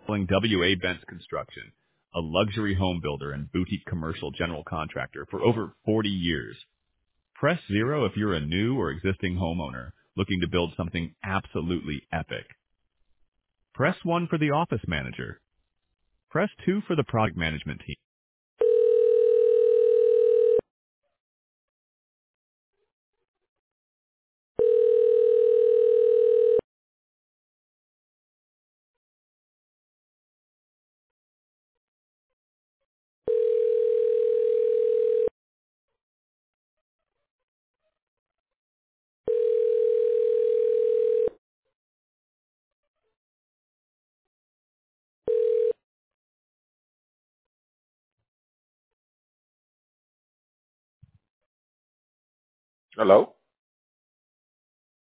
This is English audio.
calling W.A. Bentz Construction, a luxury home builder and boutique commercial general contractor for over 40 years. Press 0 if you're a new or existing homeowner looking to build something absolutely epic. Press 1 for the office manager. Press 2 for the product management team. Hello?